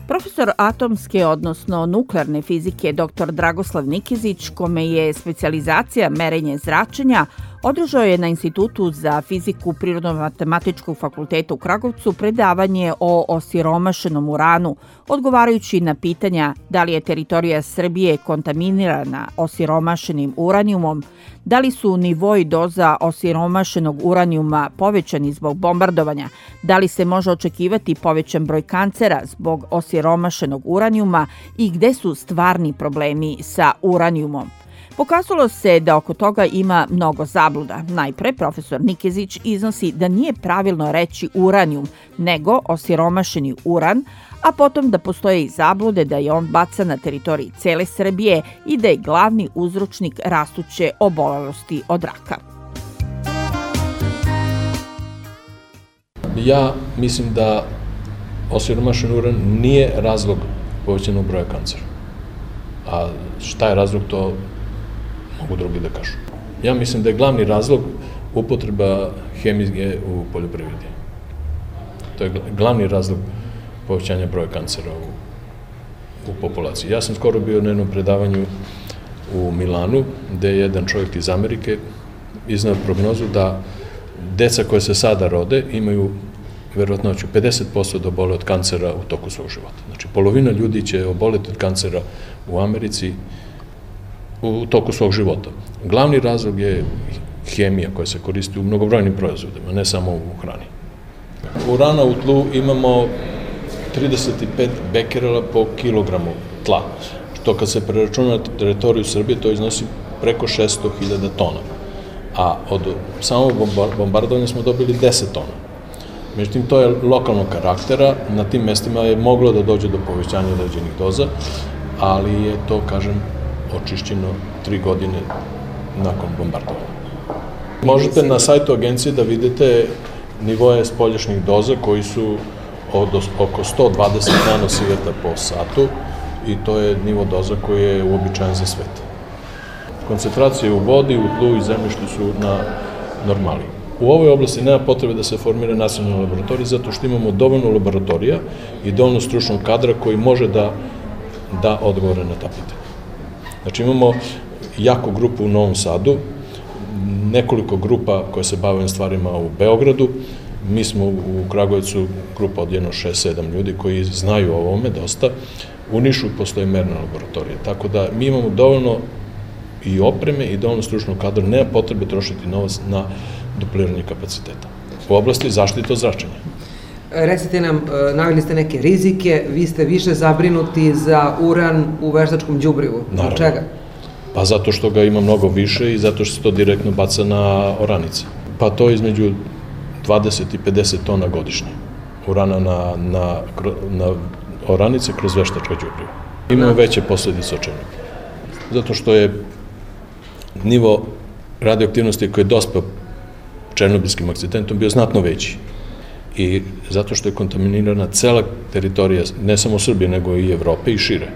Profesor atomske, odnosno nuklearne fizike dr. Dragoslav Nikezić, kome je specijalizacija merenje zračenja, održao je na Institutu za fiziku Prirodno-matematičkog fakulteta u Kragujevcu predavanje o osiromašenom uranu, odgovarajući na pitanja da li je teritorija Srbije kontaminirana osiromašenim uranijumom, da li su nivoi doza osiromašenog uranijuma povećani zbog bombardovanja, da li se može očekivati povećan broj kancera zbog osiromašenog uranijuma i gde su stvarni problemi sa uranijumom. Pokazalo se da oko toga ima mnogo zabluda. Najpre, profesor Nikezić iznosi da nije pravilno reći uranijum, nego osiromašeni uran, a potom da postoje i zablude da je on bacan na teritoriji cele Srbije i da je glavni uzročnik rastuće obolalosti od raka. Ja mislim da osiromašen uran nije razlog povećanog broja kancera. A šta je razlog, to mogu drugi da kažu. Ja mislim da je glavni razlog upotreba hemije u poljoprivredi. To je glavni razlog povećanja broja kancera u populaciji. Ja sam skoro bio na jednom predavanju u Milanu, gde je jedan čovjek iz Amerike iznao prognozu da deca koje se sada rode imaju verovatnoću 50% da obole od kancera u toku svog života. Znači, polovina ljudi će oboleti od kancera u Americi u toku svog života. Glavni razlog je hemija koja se koristi u mnogobrojnim proizvodima, ne samo u hrani. Urana u tlu imamo 35 bekerela po kilogramu tla, što kad se preračuna na teritoriju Srbije, to iznosi preko 600.000 tona. A od samog bombardovanja smo dobili 10 tona. Međutim, to je lokalnog karaktera, na tim mestima je moglo da dođe do povećanja određenih doza, ali je to, kažem, očišćeno 3 godine nakon bombardovanja. Možete na sajtu agencije da vidite nivoje spoljašnjih doza koji su od oko 120 nanosiveta po satu i to je nivo doza koji je uobičajen za svet. Koncentracije u vodi, u tlu i zemljištu su na normali. U ovoj oblasti nema potrebe da se formira nacionalna laboratorija zato što imamo dovoljno laboratorija i dovoljno stručnog kadra koji može da odgovore na ta pitanja. Znači imamo jaku grupu u Novom Sadu, nekoliko grupa koje se bave ovim stvarima u Beogradu, mi smo u Kragujevcu grupa od 6-7 ljudi koji znaju o ovome dosta, u Nišu postoji merna laboratorija, tako da mi imamo dovoljno i opreme i dovoljno stručnog kadra, nema potrebe trošiti novac na dupliranje kapaciteta. U oblasti zaštite od zračenja. Recite nam, naveli ste neke rizike, vi ste više zabrinuti za uran u veštačkom đubrivu. Zbog čega? Pa zato što ga ima mnogo više i zato što se to direktno baca na oranice. Pa to između 20 i 50 tona godišnje urana na oranice kroz veštačko đubrivo. Imamo veće posledice od Černobilja. Zato što je nivo radioaktivnosti koji je dospeo černobilskim akcidentom bio znatno veći. I zato što je kontaminirana cela teritorija, ne samo Srbije, nego i Evrope i šire.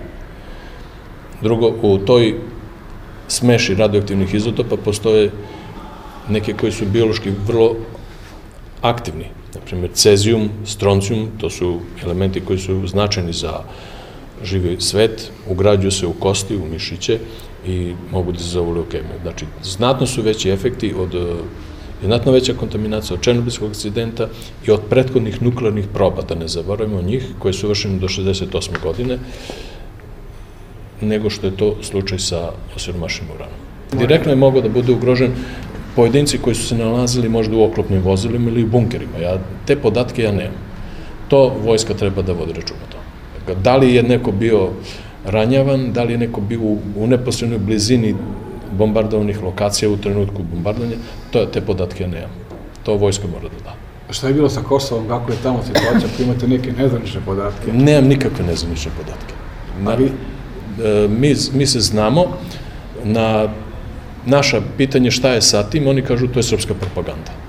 Drugo, u toj smeši radioaktivnih izotopa postoje neke koji su biološki vrlo aktivni. Naprimjer, cezijum, stroncijum, to su elementi koji su značajni za živi svet, ugrađuju se u kosti, u mišiće i mogu da izazovu leukemiju. Znači, znatno su veći efekti znatno veća kontaminacija od černobilskog akcidenta i od prethodnih nuklearnih proba, da ne zaboravimo njih, koje su vršene do 68. godine, nego što je to slučaj sa osiromašenim uranom. Direktno je mogao da bude ugrožen pojedinci koji su se nalazili možda u oklopnim vozilima ili u bunkerima. Te podatke ja nemam. To vojska treba da vodi računa o tome. Da li je neko bio ranjavan, da li je neko bio u neposrednoj blizini bombardovanih lokacija u trenutku bombardovanja, te podatke ja nemam. To vojska mora da da. Šta je bilo sa Kosovom, kako je tamo situacija, ako imate neke nezvanične podatke? Nemam nikakve nezvanične podatke. Mi se znamo, na naša pitanje šta je sa tim, oni kažu to je srpska propaganda.